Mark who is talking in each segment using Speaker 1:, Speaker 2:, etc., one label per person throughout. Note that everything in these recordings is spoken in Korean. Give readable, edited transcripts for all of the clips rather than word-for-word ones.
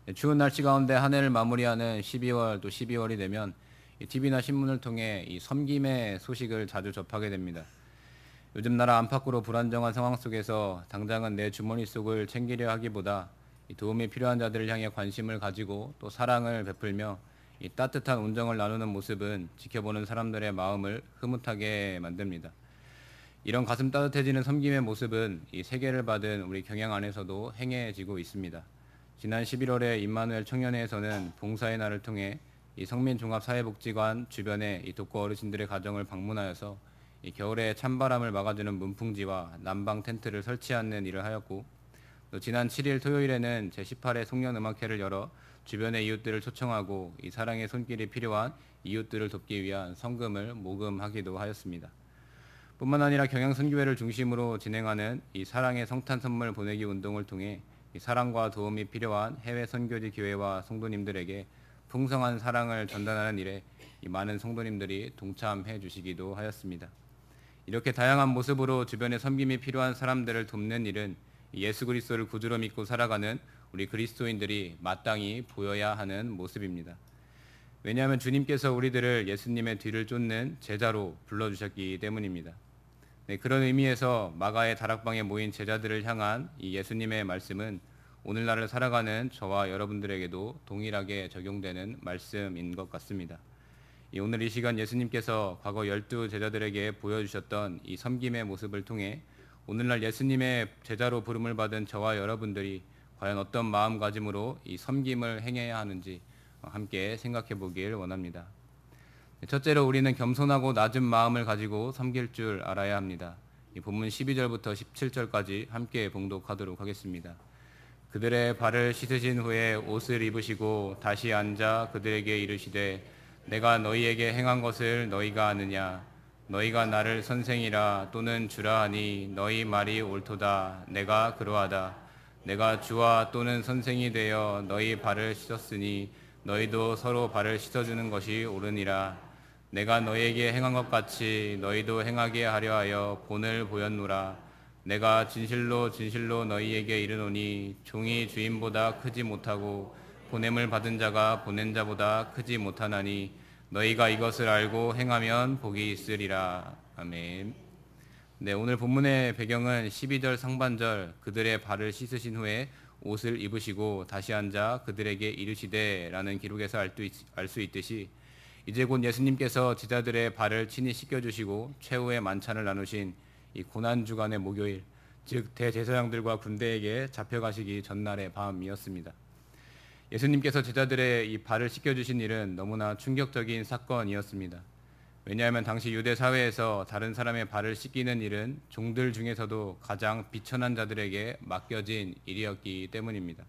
Speaker 1: 추운 날씨 가운데 한 해를 마무리하는 12월 또 12월이 되면 TV나 신문을 통해 이 섬김의 소식을 자주 접하게 됩니다. 요즘 나라 안팎으로 불안정한 상황 속에서 당장은 내 주머니 속을 챙기려 하기보다 이 도움이 필요한 자들을 향해 관심을 가지고 또 사랑을 베풀며 이 따뜻한 온정을 나누는 모습은 지켜보는 사람들의 마음을 흐뭇하게 만듭니다. 이런 가슴 따뜻해지는 섬김의 모습은 이 세계를 받은 우리 경양 안에서도 행해지고 있습니다. 지난 11월에 임마누엘 청년회에서는 봉사의 날을 통해 이 성민종합사회복지관 주변의 이 독거 어르신들의 가정을 방문하여서 이 겨울에 찬바람을 막아주는 문풍지와 난방 텐트를 설치하는 일을 하였고, 또 지난 7일 토요일에는 제18회 송년음악회를 열어 주변의 이웃들을 초청하고 이 사랑의 손길이 필요한 이웃들을 돕기 위한 성금을 모금하기도 하였습니다. 뿐만 아니라 경양선교회를 중심으로 진행하는 이 사랑의 성탄 선물 보내기 운동을 통해 이 사랑과 도움이 필요한 해외 선교지 교회와 성도님들에게 풍성한 사랑을 전달하는 일에 이 많은 성도님들이 동참해 주시기도 하였습니다. 이렇게 다양한 모습으로 주변에 섬김이 필요한 사람들을 돕는 일은 예수 그리스도를 구주로 믿고 살아가는 우리 그리스도인들이 마땅히 보여야 하는 모습입니다. 왜냐하면 주님께서 우리들을 예수님의 뒤를 쫓는 제자로 불러주셨기 때문입니다. 네, 그런 의미에서 마가의 다락방에 모인 제자들을 향한 이 예수님의 말씀은 오늘날을 살아가는 저와 여러분들에게도 동일하게 적용되는 말씀인 것 같습니다. 오늘 이 시간 예수님께서 과거 12 제자들에게 보여주셨던 이 섬김의 모습을 통해 오늘날 예수님의 제자로 부름을 받은 저와 여러분들이 과연 어떤 마음가짐으로 이 섬김을 행해야 하는지 함께 생각해 보길 원합니다. 첫째로 우리는 겸손하고 낮은 마음을 가지고 섬길 줄 알아야 합니다. 이 본문 12절부터 17절까지 함께 봉독하도록 하겠습니다. 그들의 발을 씻으신 후에 옷을 입으시고 다시 앉아 그들에게 이르시되 내가 너희에게 행한 것을 너희가 아느냐? 너희가 나를 선생이라 또는 주라 하니 너희 말이 옳도다. 내가 그러하다. 내가 주와 또는 선생이 되어 너희 발을 씻었으니 너희도 서로 발을 씻어주는 것이 옳으니라. 내가 너희에게 행한 것 같이 너희도 행하게 하려 하여 본을 보였노라. 내가 진실로 진실로 너희에게 이르노니 종이 주인보다 크지 못하고 보냄을 받은 자가 보낸 자보다 크지 못하나니 너희가 이것을 알고 행하면 복이 있으리라. 아멘. 네, 오늘 본문의 배경은 12절 상반절 그들의 발을 씻으신 후에 옷을 입으시고 다시 앉아 그들에게 이르시되라는 기록에서 알 수 있듯이 이제 곧 예수님께서 제자들의 발을 친히 씻겨주시고 최후의 만찬을 나누신 이 고난주간의 목요일, 즉 대제사장들과 군대에게 잡혀가시기 전날의 밤이었습니다. 예수님께서 제자들의 이 발을 씻겨주신 일은 너무나 충격적인 사건이었습니다. 왜냐하면 당시 유대 사회에서 다른 사람의 발을 씻기는 일은 종들 중에서도 가장 비천한 자들에게 맡겨진 일이었기 때문입니다.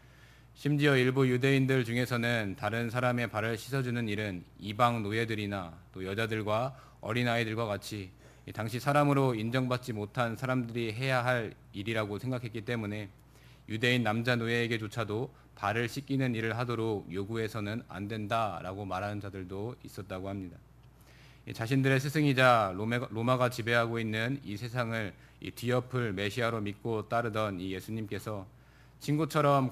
Speaker 1: 심지어 일부 유대인들 중에서는 다른 사람의 발을 씻어주는 일은 이방 노예들이나 또 여자들과 어린아이들과 같이 당시 사람으로 인정받지 못한 사람들이 해야 할 일이라고 생각했기 때문에 유대인 남자 노예에게조차도 발을 씻기는 일을 하도록 요구해서는 안 된다라고 말하는 자들도 있었다고 합니다. 자신들의 스승이자 로마가 지배하고 있는 이 세상을 뒤엎을 메시아로 믿고 따르던 이 예수님께서 친구처럼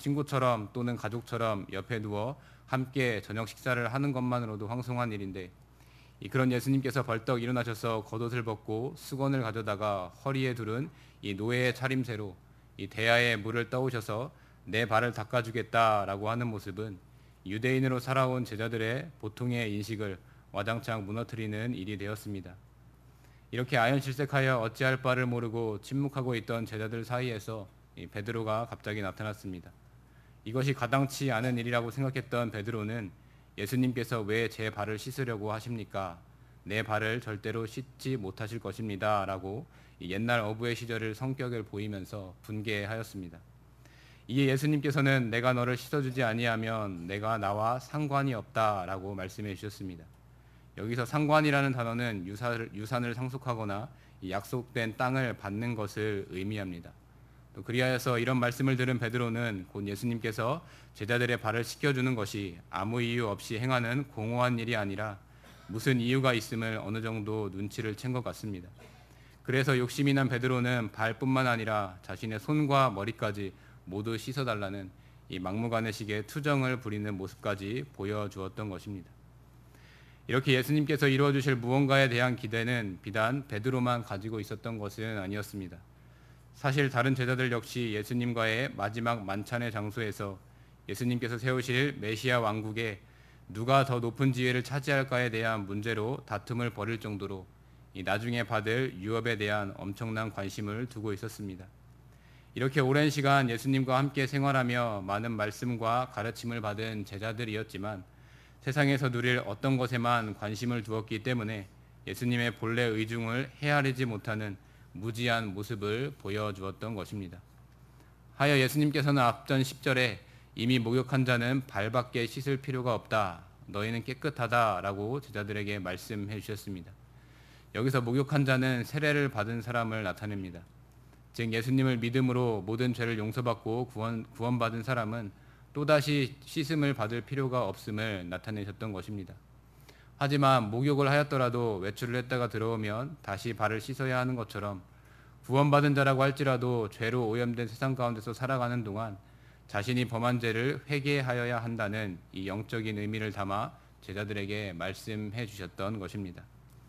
Speaker 1: 또는 가족처럼 옆에 누워 함께 저녁 식사를 하는 것만으로도 황송한 일인데 그런 예수님께서 벌떡 일어나셔서 겉옷을 벗고 수건을 가져다가 허리에 두른 이 노예의 차림새로 이 대야에 물을 떠오셔서 내 발을 닦아주겠다라고 하는 모습은 유대인으로 살아온 제자들의 보통의 인식을 와장창 무너뜨리는 일이 되었습니다. 이렇게 아연실색하여 어찌할 바를 모르고 침묵하고 있던 제자들 사이에서 베드로가 갑자기 나타났습니다. 이것이 가당치 않은 일이라고 생각했던 베드로는 예수님께서 왜 제 발을 씻으려고 하십니까? 내 발을 절대로 씻지 못하실 것입니다. 라고 옛날 어부의 시절을 성격을 보이면서 분개하였습니다. 이에 예수님께서는 내가 너를 씻어주지 아니하면 내가 나와 상관이 없다라고 말씀해 주셨습니다. 여기서 상관이라는 단어는 유산을 상속하거나 약속된 땅을 받는 것을 의미합니다. 또 그리하여서 이런 말씀을 들은 베드로는 곧 예수님께서 제자들의 발을 씻겨주는 것이 아무 이유 없이 행하는 공허한 일이 아니라 무슨 이유가 있음을 어느 정도 눈치를 챈 것 같습니다. 그래서 욕심이 난 베드로는 발뿐만 아니라 자신의 손과 머리까지 모두 씻어달라는 이 막무가내식의 투정을 부리는 모습까지 보여주었던 것입니다. 이렇게 예수님께서 이루어 주실 무언가에 대한 기대는 비단 베드로만 가지고 있었던 것은 아니었습니다. 사실 다른 제자들 역시 예수님과의 마지막 만찬의 장소에서 예수님께서 세우실 메시아 왕국에 누가 더 높은 지위를 차지할까에 대한 문제로 다툼을 벌일 정도로 이 나중에 받을 유업에 대한 엄청난 관심을 두고 있었습니다. 이렇게 오랜 시간 예수님과 함께 생활하며 많은 말씀과 가르침을 받은 제자들이었지만 세상에서 누릴 어떤 것에만 관심을 두었기 때문에 예수님의 본래 의중을 헤아리지 못하는 무지한 모습을 보여주었던 것입니다. 하여 예수님께서는 앞전 10절에 이미 목욕한 자는 발밖에 씻을 필요가 없다. 너희는 깨끗하다 라고 제자들에게 말씀해 주셨습니다. 여기서 목욕한 자는 세례를 받은 사람을 나타냅니다. 즉 예수님을 믿음으로 모든 죄를 용서받고 구원받은 사람은 또다시 씻음을 받을 필요가 없음을 나타내셨던 것입니다. 하지만 목욕을 하였더라도 외출을 했다가 들어오면 다시 발을 씻어야 하는 것처럼 구원받은 자라고 할지라도 죄로 오염된 세상 가운데서 살아가는 동안 자신이 범한 죄를 회개하여야 한다는 이 영적인 의미를 담아 제자들에게 말씀해 주셨던 것입니다.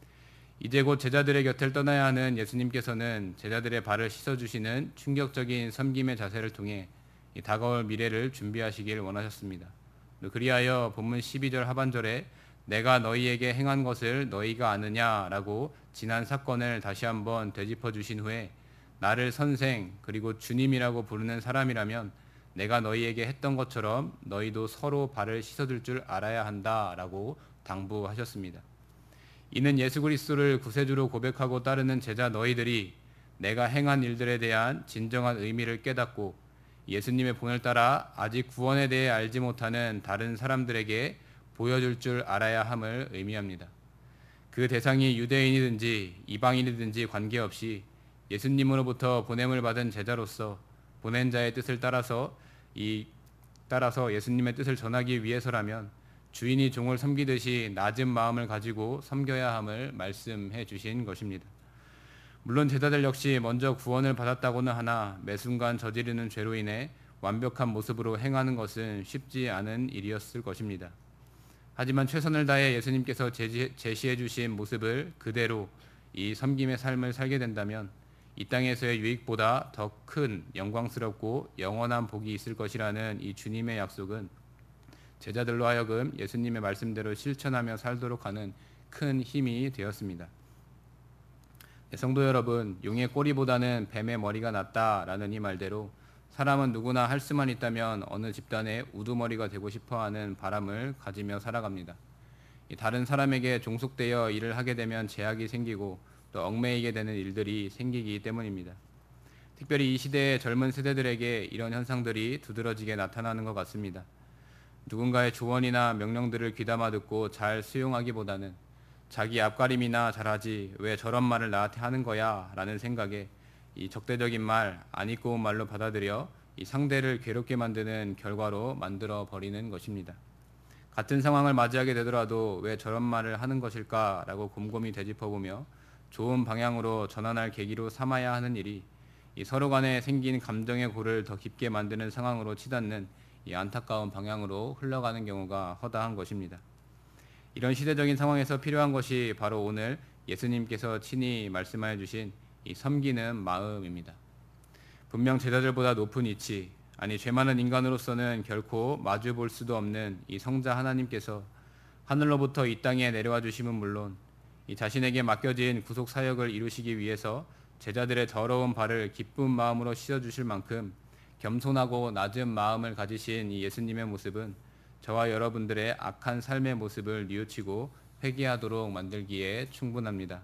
Speaker 1: 이제 곧 제자들의 곁을 떠나야 하는 예수님께서는 제자들의 발을 씻어주시는 충격적인 섬김의 자세를 통해 이 다가올 미래를 준비하시길 원하셨습니다. 그리하여 본문 12절 하반절에 내가 너희에게 행한 것을 너희가 아느냐라고 지난 사건을 다시 한번 되짚어 주신 후에 나를 선생 그리고 주님이라고 부르는 사람이라면 내가 너희에게 했던 것처럼 너희도 서로 발을 씻어줄 줄 알아야 한다라고 당부하셨습니다. 이는 예수 그리스도를 구세주로 고백하고 따르는 제자 너희들이 내가 행한 일들에 대한 진정한 의미를 깨닫고 예수님의 본을 따라 아직 구원에 대해 알지 못하는 다른 사람들에게 보여줄 줄 알아야 함을 의미합니다. 그 대상이 유대인이든지 이방인이든지 관계없이 예수님으로부터 보냄을 받은 제자로서 보낸 자의 뜻을 따라서 예수님의 뜻을 전하기 위해서라면 주인이 종을 섬기듯이 낮은 마음을 가지고 섬겨야 함을 말씀해 주신 것입니다. 물론 제자들 역시 먼저 구원을 받았다고는 하나 매 순간 저지르는 죄로 인해 완벽한 모습으로 행하는 것은 쉽지 않은 일이었을 것입니다. 하지만 최선을 다해 예수님께서 제시해 주신 모습을 그대로 이 섬김의 삶을 살게 된다면 이 땅에서의 유익보다 더 큰 영광스럽고 영원한 복이 있을 것이라는 이 주님의 약속은 제자들로 하여금 예수님의 말씀대로 실천하며 살도록 하는 큰 힘이 되었습니다. 성도 여러분, 용의 꼬리보다는 뱀의 머리가 낫다라는 이 말대로 사람은 누구나 할 수만 있다면 어느 집단의 우두머리가 되고 싶어하는 바람을 가지며 살아갑니다. 다른 사람에게 종속되어 일을 하게 되면 제약이 생기고 또 얽매이게 되는 일들이 생기기 때문입니다. 특별히 이 시대의 젊은 세대들에게 이런 현상들이 두드러지게 나타나는 것 같습니다. 누군가의 조언이나 명령들을 귀담아 듣고 잘 수용하기보다는 자기 앞가림이나 잘하지 왜 저런 말을 나한테 하는 거야 라는 생각에 이 적대적인 말, 안 입고 온 말로 받아들여 이 상대를 괴롭게 만드는 결과로 만들어 버리는 것입니다. 같은 상황을 맞이하게 되더라도 왜 저런 말을 하는 것일까 라고 곰곰이 되짚어보며 좋은 방향으로 전환할 계기로 삼아야 하는 일이 이 서로 간에 생긴 감정의 골을 더 깊게 만드는 상황으로 치닫는 이 안타까운 방향으로 흘러가는 경우가 허다한 것입니다. 이런 시대적인 상황에서 필요한 것이 바로 오늘 예수님께서 친히 말씀하여 주신 이 섬기는 마음입니다. 분명 제자들보다 높은 이치, 아니 죄 많은 인간으로서는 결코 마주 볼 수도 없는 이 성자 하나님께서 하늘로부터 이 땅에 내려와 주심은 물론 이 자신에게 맡겨진 구속 사역을 이루시기 위해서 제자들의 더러운 발을 기쁜 마음으로 씻어 주실 만큼 겸손하고 낮은 마음을 가지신 이 예수님의 모습은 저와 여러분들의 악한 삶의 모습을 뉘우치고 회개하도록 만들기에 충분합니다.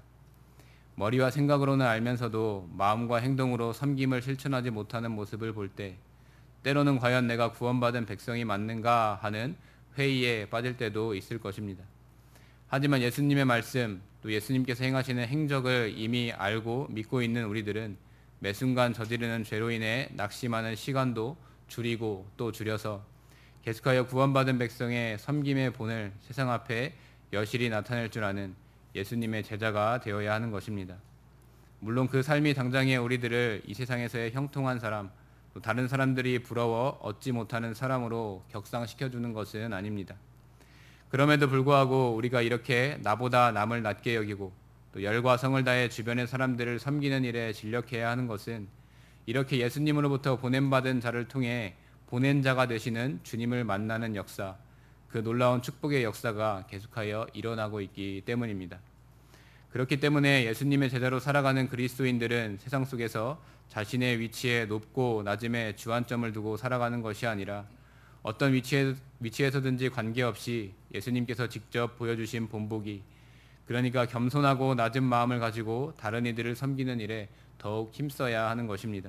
Speaker 1: 머리와 생각으로는 알면서도 마음과 행동으로 섬김을 실천하지 못하는 모습을 볼 때 때로는 과연 내가 구원받은 백성이 맞는가 하는 회의에 빠질 때도 있을 것입니다. 하지만 예수님의 말씀, 또 예수님께서 행하시는 행적을 이미 알고 믿고 있는 우리들은 매 순간 저지르는 죄로 인해 낙심하는 시간도 줄이고 또 줄여서 계속하여 구원받은 백성의 섬김의 본을 세상 앞에 여실히 나타낼 줄 아는 예수님의 제자가 되어야 하는 것입니다. 물론 그 삶이 당장의 우리들을 이 세상에서의 형통한 사람, 또 다른 사람들이 부러워 얻지 못하는 사람으로 격상시켜주는 것은 아닙니다. 그럼에도 불구하고 우리가 이렇게 나보다 남을 낮게 여기고 또 열과 성을 다해 주변의 사람들을 섬기는 일에 진력해야 하는 것은 이렇게 예수님으로부터 보냄받은 자를 통해 보낸 자가 되시는 주님을 만나는 역사, 그 놀라운 축복의 역사가 계속하여 일어나고 있기 때문입니다. 그렇기 때문에 예수님의 제자로 살아가는 그리스도인들은 세상 속에서 자신의 위치에 높고 낮음에 주안점을 두고 살아가는 것이 아니라 어떤 위치에서든지 관계없이 예수님께서 직접 보여주신 본보기, 그러니까 겸손하고 낮은 마음을 가지고 다른 이들을 섬기는 일에 더욱 힘써야 하는 것입니다.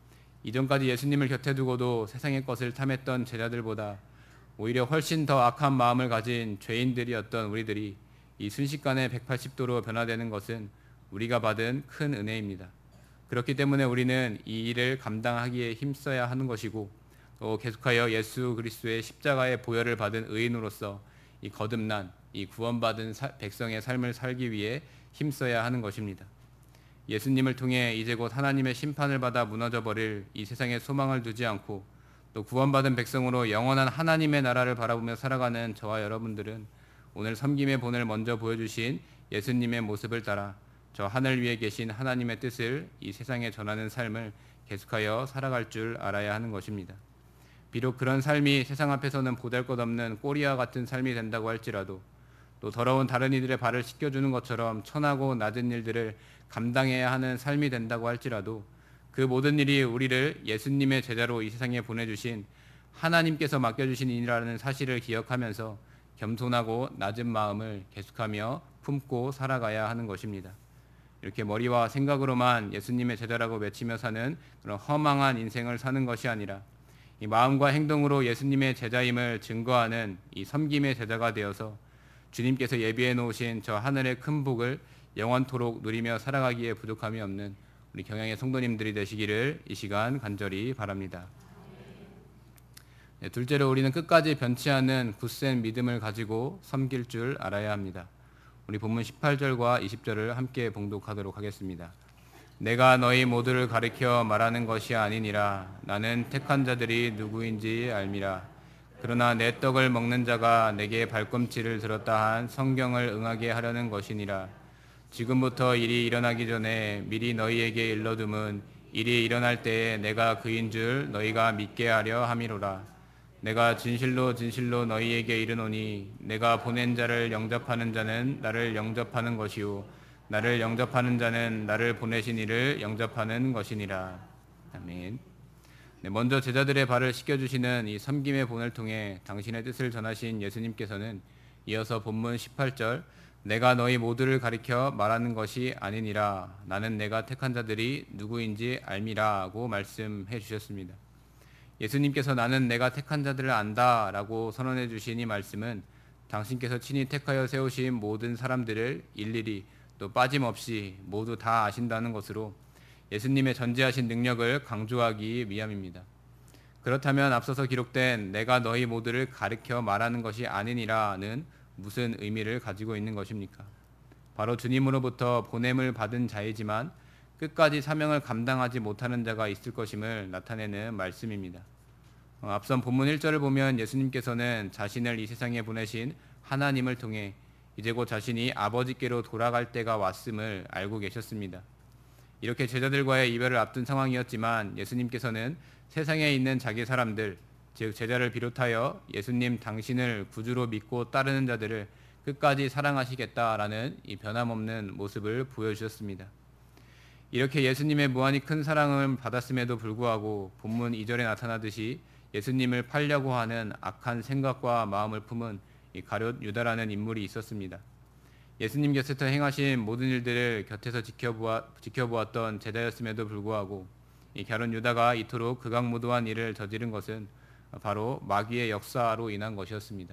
Speaker 1: 이전까지 예수님을 곁에 두고도 세상의 것을 탐했던 제자들보다 오히려 훨씬 더 악한 마음을 가진 죄인들이었던 우리들이 이 순식간에 180도로 변화되는 것은 우리가 받은 큰 은혜입니다. 그렇기 때문에 우리는 이 일을 감당하기에 힘써야 하는 것이고 또 계속하여 예수 그리스도의 십자가의 보혈을 받은 의인으로서 이 거듭난 이 구원받은 백성의 삶을 살기 위해 힘써야 하는 것입니다. 예수님을 통해 이제 곧 하나님의 심판을 받아 무너져 버릴 이 세상에 소망을 두지 않고 또 구원받은 백성으로 영원한 하나님의 나라를 바라보며 살아가는 저와 여러분들은 오늘 섬김의 본을 먼저 보여주신 예수님의 모습을 따라 저 하늘 위에 계신 하나님의 뜻을 이 세상에 전하는 삶을 계속하여 살아갈 줄 알아야 하는 것입니다. 비록 그런 삶이 세상 앞에서는 보잘것없는 꼬리와 같은 삶이 된다고 할지라도 또 더러운 다른 이들의 발을 씻겨주는 것처럼 천하고 낮은 일들을 감당해야 하는 삶이 된다고 할지라도 그 모든 일이 우리를 예수님의 제자로 이 세상에 보내주신 하나님께서 맡겨주신 일이라는 사실을 기억하면서 겸손하고 낮은 마음을 계속하며 품고 살아가야 하는 것입니다. 이렇게 머리와 생각으로만 예수님의 제자라고 외치며 사는 그런 허망한 인생을 사는 것이 아니라 이 마음과 행동으로 예수님의 제자임을 증거하는 이 섬김의 제자가 되어서 주님께서 예비해 놓으신 저 하늘의 큰 복을 영원토록 누리며 살아가기에 부족함이 없는 우리 경양의 성도님들이 되시기를 이 시간 간절히 바랍니다. 네, 둘째로 우리는 끝까지 변치 않는 굳센 믿음을 가지고 섬길 줄 알아야 합니다. 우리 본문 18절과 20절을 함께 봉독하도록 하겠습니다. 내가 너희 모두를 가리켜 말하는 것이 아니니라. 나는 택한 자들이 누구인지 알미라. 그러나 내 떡을 먹는 자가 내게 발꿈치를 들었다 한 성경을 응하게 하려는 것이니라. 지금부터 일이 일어나기 전에 미리 너희에게 일러둠은 일이 일어날 때에 내가 그인 줄 너희가 믿게 하려 함이로라. 내가 진실로 진실로 너희에게 이르노니 내가 보낸 자를 영접하는 자는 나를 영접하는 것이요 나를 영접하는 자는 나를 보내신 이를 영접하는 것이니라. 아멘. 네, 먼저 제자들의 발을 씻겨주시는 이 섬김의 본을 통해 당신의 뜻을 전하신 예수님께서는 이어서 본문 18절 내가 너희 모두를 가리켜 말하는 것이 아니니라. 나는 내가 택한 자들이 누구인지 알미라고 말씀해 주셨습니다. 예수님께서 나는 내가 택한 자들을 안다 라고 선언해 주신 이 말씀은 당신께서 친히 택하여 세우신 모든 사람들을 일일이 또 빠짐없이 모두 다 아신다는 것으로 예수님의 전지하신 능력을 강조하기 위함입니다. 그렇다면 앞서서 기록된 내가 너희 모두를 가르쳐 말하는 것이 아니니라는 무슨 의미를 가지고 있는 것입니까? 바로 주님으로부터 보냄을 받은 자이지만 끝까지 사명을 감당하지 못하는 자가 있을 것임을 나타내는 말씀입니다. 앞선 본문 1절을 보면 예수님께서는 자신을 이 세상에 보내신 하나님을 통해 이제 곧 자신이 아버지께로 돌아갈 때가 왔음을 알고 계셨습니다. 이렇게 제자들과의 이별을 앞둔 상황이었지만 예수님께서는 세상에 있는 자기 사람들, 즉 제자를 비롯하여 예수님 당신을 구주로 믿고 따르는 자들을 끝까지 사랑하시겠다라는 이 변함없는 모습을 보여주셨습니다. 이렇게 예수님의 무한히 큰 사랑을 받았음에도 불구하고 본문 2절에 나타나듯이 예수님을 팔려고 하는 악한 생각과 마음을 품은 이 가룟 유다라는 인물이 있었습니다. 예수님 곁에서 행하신 모든 일들을 곁에서 지켜보았던 제자였음에도 불구하고 이 가룟 유다가 이토록 극악무도한 일을 저지른 것은 바로 마귀의 역사로 인한 것이었습니다.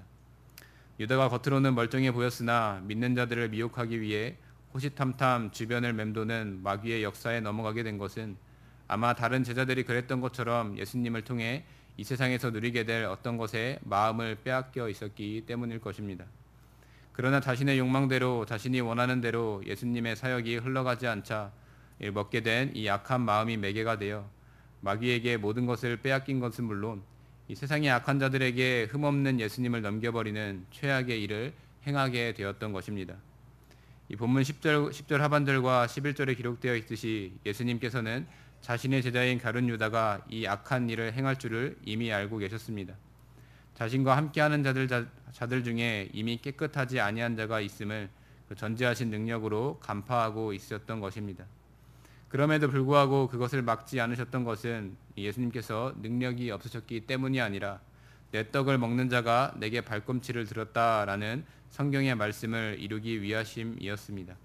Speaker 1: 유다가 겉으로는 멀쩡해 보였으나 믿는 자들을 미혹하기 위해 호시탐탐 주변을 맴도는 마귀의 역사에 넘어가게 된 것은 아마 다른 제자들이 그랬던 것처럼 예수님을 통해 이 세상에서 누리게 될 어떤 것에 마음을 빼앗겨 있었기 때문일 것입니다. 그러나 자신의 욕망대로 자신이 원하는 대로 예수님의 사역이 흘러가지 않자 먹게 된 이 악한 마음이 매개가 되어 마귀에게 모든 것을 빼앗긴 것은 물론 이 세상의 악한 자들에게 흠없는 예수님을 넘겨버리는 최악의 일을 행하게 되었던 것입니다. 이 본문 10절 하반절과 11절에 기록되어 있듯이 예수님께서는 자신의 제자인 가룟 유다가 이 악한 일을 행할 줄을 이미 알고 계셨습니다. 자신과 함께하는 자들 중에 이미 깨끗하지 아니한 자가 있음을 그 전제하신 능력으로 간파하고 있었던 것입니다. 그럼에도 불구하고 그것을 막지 않으셨던 것은 예수님께서 능력이 없으셨기 때문이 아니라 내 떡을 먹는 자가 내게 발꿈치를 들었다라는 성경의 말씀을 이루기 위하심이었습니다.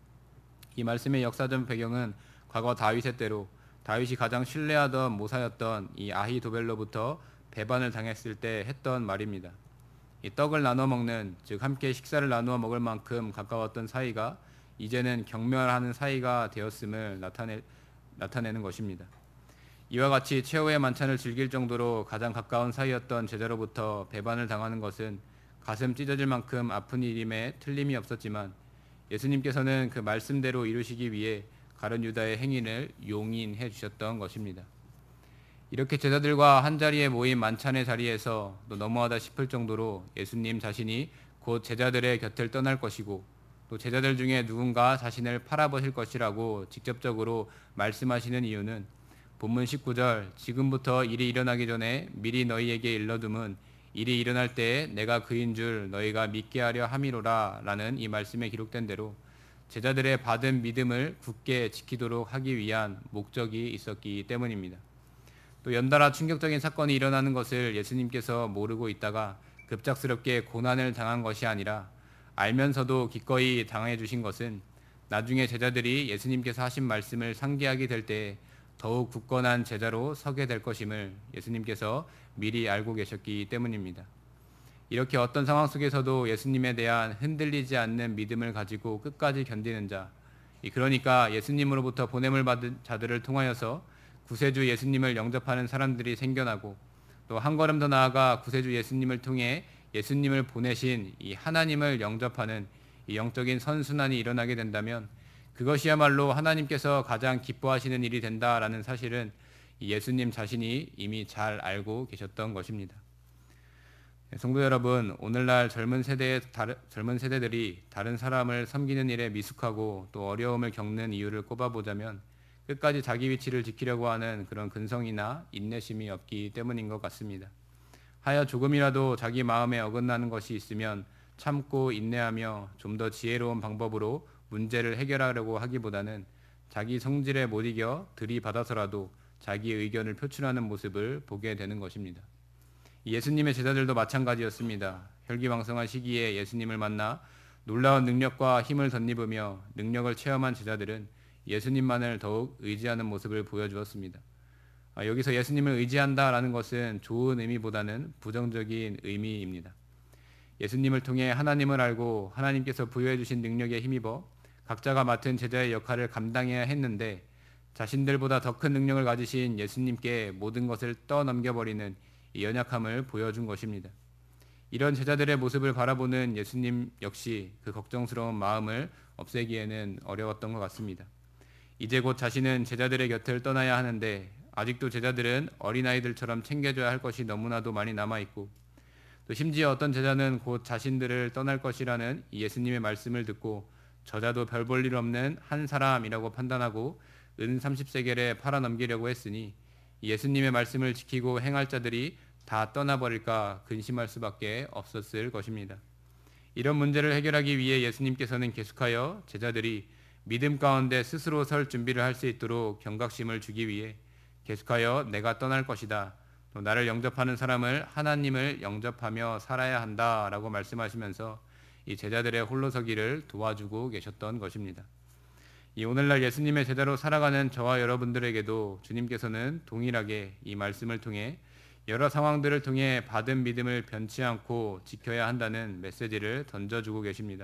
Speaker 1: 이 말씀의 역사적 배경은 과거 다윗의 때로 다윗이 가장 신뢰하던 모사였던 이 아히도벨로부터 배반을 당했을 때 했던 말입니다. 이 떡을 나눠 먹는, 즉 함께 식사를 나누어 먹을 만큼 가까웠던 사이가 이제는 경멸하는 사이가 되었음을 나타내는 것입니다. 이와 같이 최후의 만찬을 즐길 정도로 가장 가까운 사이였던 제자로부터 배반을 당하는 것은 가슴 찢어질 만큼 아픈 일임에 틀림이 없었지만 예수님께서는 그 말씀대로 이루시기 위해 가룟 유다의 행위를 용인해 주셨던 것입니다. 이렇게 제자들과 한자리에 모인 만찬의 자리에서 또 너무하다 싶을 정도로 예수님 자신이 곧 제자들의 곁을 떠날 것이고 또 제자들 중에 누군가 자신을 팔아버릴 것이라고 직접적으로 말씀하시는 이유는 본문 19절 지금부터 일이 일어나기 전에 미리 너희에게 일러둠은 일이 일어날 때에 내가 그인 줄 너희가 믿게 하려 함이로라 라는 이 말씀에 기록된 대로 제자들의 받은 믿음을 굳게 지키도록 하기 위한 목적이 있었기 때문입니다. 또 연달아 충격적인 사건이 일어나는 것을 예수님께서 모르고 있다가 급작스럽게 고난을 당한 것이 아니라 알면서도 기꺼이 당해 주신 것은 나중에 제자들이 예수님께서 하신 말씀을 상기하게 될 때 더욱 굳건한 제자로 서게 될 것임을 예수님께서 미리 알고 계셨기 때문입니다. 이렇게 어떤 상황 속에서도 예수님에 대한 흔들리지 않는 믿음을 가지고 끝까지 견디는 자, 그러니까 예수님으로부터 보냄을 받은 자들을 통하여서 구세주 예수님을 영접하는 사람들이 생겨나고 또 한 걸음 더 나아가 구세주 예수님을 통해 예수님을 보내신 이 하나님을 영접하는 이 영적인 선순환이 일어나게 된다면 그것이야말로 하나님께서 가장 기뻐하시는 일이 된다라는 사실은 예수님 자신이 이미 잘 알고 계셨던 것입니다. 성도 여러분, 오늘날 젊은 세대들이 다른 사람을 섬기는 일에 미숙하고 또 어려움을 겪는 이유를 꼽아보자면 끝까지 자기 위치를 지키려고 하는 그런 근성이나 인내심이 없기 때문인 것 같습니다. 하여 조금이라도 자기 마음에 어긋나는 것이 있으면 참고 인내하며 좀 더 지혜로운 방법으로 문제를 해결하려고 하기보다는 자기 성질에 못 이겨 들이받아서라도 자기 의견을 표출하는 모습을 보게 되는 것입니다. 예수님의 제자들도 마찬가지였습니다. 혈기왕성한 시기에 예수님을 만나 놀라운 능력과 힘을 덧입으며 능력을 체험한 제자들은 예수님만을 더욱 의지하는 모습을 보여주었습니다. 여기서 예수님을 의지한다라는 것은 좋은 의미보다는 부정적인 의미입니다. 예수님을 통해 하나님을 알고 하나님께서 부여해 주신 능력에 힘입어 각자가 맡은 제자의 역할을 감당해야 했는데 자신들보다 더 큰 능력을 가지신 예수님께 모든 것을 떠넘겨버리는 이 연약함을 보여준 것입니다. 이런 제자들의 모습을 바라보는 예수님 역시 그 걱정스러운 마음을 없애기에는 어려웠던 것 같습니다. 이제 곧 자신은 제자들의 곁을 떠나야 하는데 아직도 제자들은 어린아이들처럼 챙겨줘야 할 것이 너무나도 많이 남아있고 또 심지어 어떤 제자는 곧 자신들을 떠날 것이라는 예수님의 말씀을 듣고 저자도 별 볼 일 없는 한 사람이라고 판단하고 은 30세겔에 팔아넘기려고 했으니 예수님의 말씀을 지키고 행할 자들이 다 떠나버릴까 근심할 수밖에 없었을 것입니다. 이런 문제를 해결하기 위해 예수님께서는 계속하여 제자들이 믿음 가운데 스스로 설 준비를 할 수 있도록 경각심을 주기 위해 계속하여 내가 떠날 것이다. 또 나를 영접하는 사람을 하나님을 영접하며 살아야 한다라고 말씀하시면서 이 제자들의 홀로서기를 도와주고 계셨던 것입니다. 이 오늘날 예수님의 제자로 살아가는 저와 여러분들에게도 주님께서는 동일하게 이 말씀을 통해 여러 상황들을 통해 받은 믿음을 변치 않고 지켜야 한다는 메시지를 던져주고 계십니다.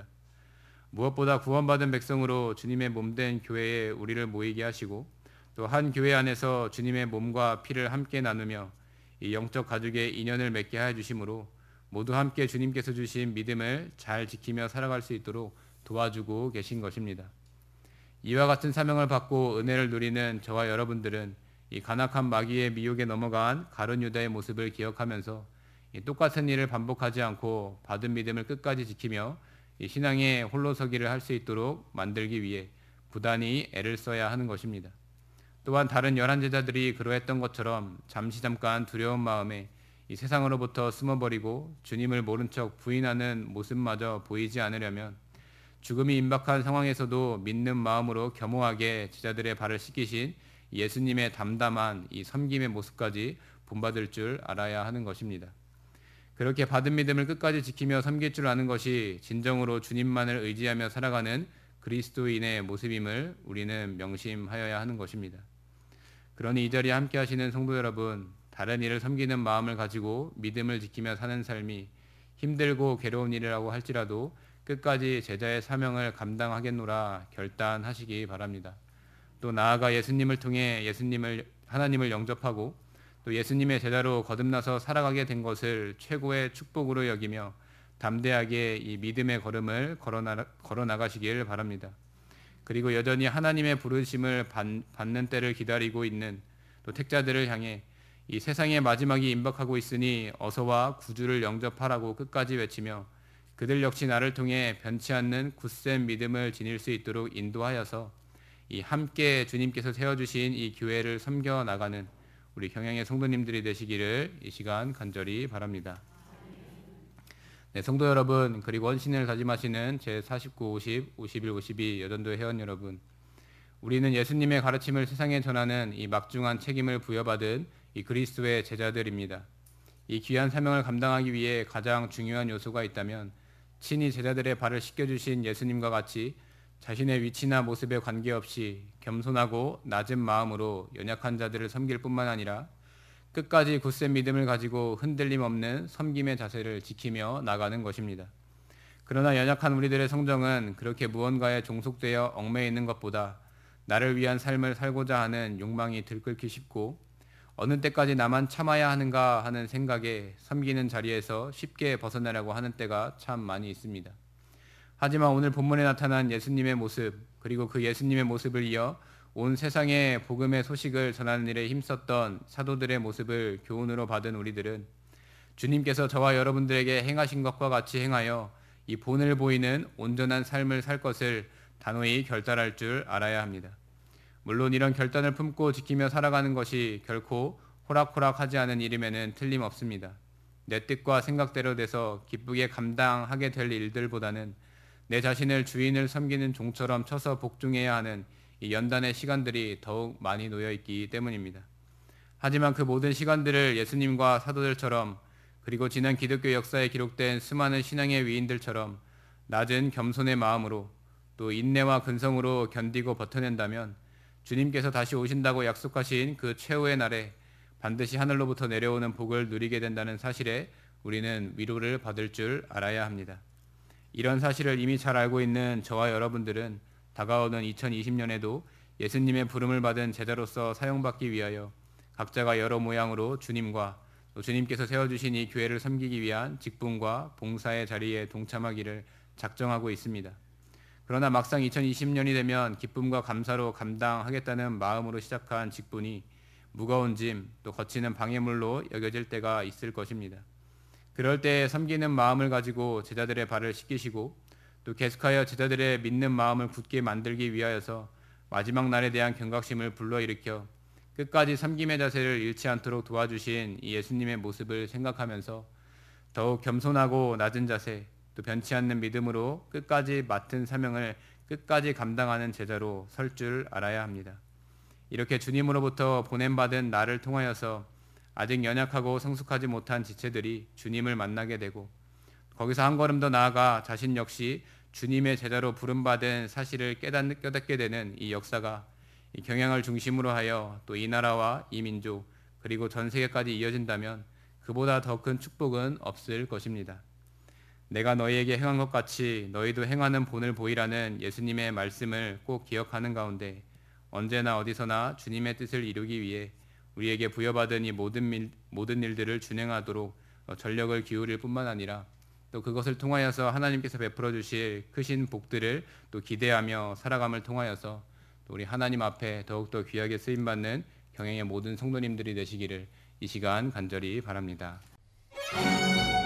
Speaker 1: 무엇보다 구원받은 백성으로 주님의 몸된 교회에 우리를 모이게 하시고 또 한 교회 안에서 주님의 몸과 피를 함께 나누며 이 영적 가족의 인연을 맺게 하여 주심으로 모두 함께 주님께서 주신 믿음을 잘 지키며 살아갈 수 있도록 도와주고 계신 것입니다. 이와 같은 사명을 받고 은혜를 누리는 저와 여러분들은 이 간악한 마귀의 미혹에 넘어간 가룟 유다의 모습을 기억하면서 이 똑같은 일을 반복하지 않고 받은 믿음을 끝까지 지키며 이 신앙의 홀로서기를 할 수 있도록 만들기 위해 부단히 애를 써야 하는 것입니다. 또한 다른 11제자들이 그러했던 것처럼 잠깐 두려운 마음에 이 세상으로부터 숨어버리고 주님을 모른 척 부인하는 모습마저 보이지 않으려면 죽음이 임박한 상황에서도 믿는 마음으로 겸허하게 제자들의 발을 씻기신 예수님의 담담한 이 섬김의 모습까지 본받을 줄 알아야 하는 것입니다. 그렇게 받은 믿음을 끝까지 지키며 섬길 줄 아는 것이 진정으로 주님만을 의지하며 살아가는 그리스도인의 모습임을 우리는 명심하여야 하는 것입니다. 그러니 이 자리에 함께 하시는 성도 여러분, 다른 일을 섬기는 마음을 가지고 믿음을 지키며 사는 삶이 힘들고 괴로운 일이라고 할지라도 끝까지 제자의 사명을 감당하겠노라 결단하시기 바랍니다. 또 나아가 예수님을 통해 하나님을 영접하고 또 예수님의 제자로 거듭나서 살아가게 된 것을 최고의 축복으로 여기며 담대하게 이 믿음의 걸음을 걸어 나가시길 바랍니다. 그리고 여전히 하나님의 부르심을 받는 때를 기다리고 있는 또 택자들을 향해 이 세상의 마지막이 임박하고 있으니 어서와 구주를 영접하라고 끝까지 외치며 그들 역시 나를 통해 변치 않는 굳센 믿음을 지닐 수 있도록 인도하여서 이 함께 주님께서 세워주신 이 교회를 섬겨 나가는 우리 경양의 성도님들이 되시기를 이 시간 간절히 바랍니다. 네, 성도 여러분, 그리고 헌신을 다짐하시는 제49, 50, 51, 52 여전도의 회원 여러분, 우리는 예수님의 가르침을 세상에 전하는 이 막중한 책임을 부여받은 이 그리스도의 제자들입니다. 이 귀한 사명을 감당하기 위해 가장 중요한 요소가 있다면 친히 제자들의 발을 씻겨주신 예수님과 같이 자신의 위치나 모습에 관계없이 겸손하고 낮은 마음으로 연약한 자들을 섬길 뿐만 아니라 끝까지 굳센 믿음을 가지고 흔들림 없는 섬김의 자세를 지키며 나가는 것입니다. 그러나 연약한 우리들의 성정은 그렇게 무언가에 종속되어 얽매여 있는 것보다 나를 위한 삶을 살고자 하는 욕망이 들끓기 쉽고 어느 때까지 나만 참아야 하는가 하는 생각에 섬기는 자리에서 쉽게 벗어나려고 하는 때가 참 많이 있습니다. 하지만 오늘 본문에 나타난 예수님의 모습, 그리고 그 예수님의 모습을 이어 온 세상에 복음의 소식을 전하는 일에 힘썼던 사도들의 모습을 교훈으로 받은 우리들은 주님께서 저와 여러분들에게 행하신 것과 같이 행하여 이 본을 보이는 온전한 삶을 살 것을 단호히 결단할 줄 알아야 합니다. 물론 이런 결단을 품고 지키며 살아가는 것이 결코 호락호락하지 않은 일임에는 틀림없습니다. 내 뜻과 생각대로 돼서 기쁘게 감당하게 될 일들보다는 내 자신을 주인을 섬기는 종처럼 쳐서 복종해야 하는 이 연단의 시간들이 더욱 많이 놓여 있기 때문입니다. 하지만 그 모든 시간들을 예수님과 사도들처럼 그리고 지난 기독교 역사에 기록된 수많은 신앙의 위인들처럼 낮은 겸손의 마음으로 또 인내와 근성으로 견디고 버텨낸다면 주님께서 다시 오신다고 약속하신 그 최후의 날에 반드시 하늘로부터 내려오는 복을 누리게 된다는 사실에 우리는 위로를 받을 줄 알아야 합니다. 이런 사실을 이미 잘 알고 있는 저와 여러분들은 다가오는 2020년에도 예수님의 부름을 받은 제자로서 사용받기 위하여 각자가 여러 모양으로 주님과 또 주님께서 세워주신 이 교회를 섬기기 위한 직분과 봉사의 자리에 동참하기를 작정하고 있습니다. 그러나 막상 2020년이 되면 기쁨과 감사로 감당하겠다는 마음으로 시작한 직분이 무거운 짐, 또 거치는 방해물로 여겨질 때가 있을 것입니다. 그럴 때 섬기는 마음을 가지고 제자들의 발을 씻기시고 또 계속하여 제자들의 믿는 마음을 굳게 만들기 위하여서 마지막 날에 대한 경각심을 불러일으켜 끝까지 섬김의 자세를 잃지 않도록 도와주신 이 예수님의 모습을 생각하면서 더욱 겸손하고 낮은 자세, 또 변치 않는 믿음으로 끝까지 맡은 사명을 끝까지 감당하는 제자로 설 줄 알아야 합니다. 이렇게 주님으로부터 보냄받은 나를 통하여서 아직 연약하고 성숙하지 못한 지체들이 주님을 만나게 되고 거기서 한 걸음 더 나아가 자신 역시 주님의 제자로 부름받은 사실을 깨닫게 되는 이 역사가 이 경향을 중심으로 하여 또 이 나라와 이 민족 그리고 전 세계까지 이어진다면 그보다 더 큰 축복은 없을 것입니다. 내가 너희에게 행한 것 같이 너희도 행하는 본을 보이라는 예수님의 말씀을 꼭 기억하는 가운데 언제나 어디서나 주님의 뜻을 이루기 위해 우리에게 부여받은 이 모든 일들을 준행하도록 전력을 기울일 뿐만 아니라 또 그것을 통하여서 하나님께서 베풀어 주실 크신 복들을 또 기대하며 살아감을 통하여서 또 우리 하나님 앞에 더욱더 귀하게 쓰임받는 평행의 모든 성도님들이 되시기를 이 시간 간절히 바랍니다.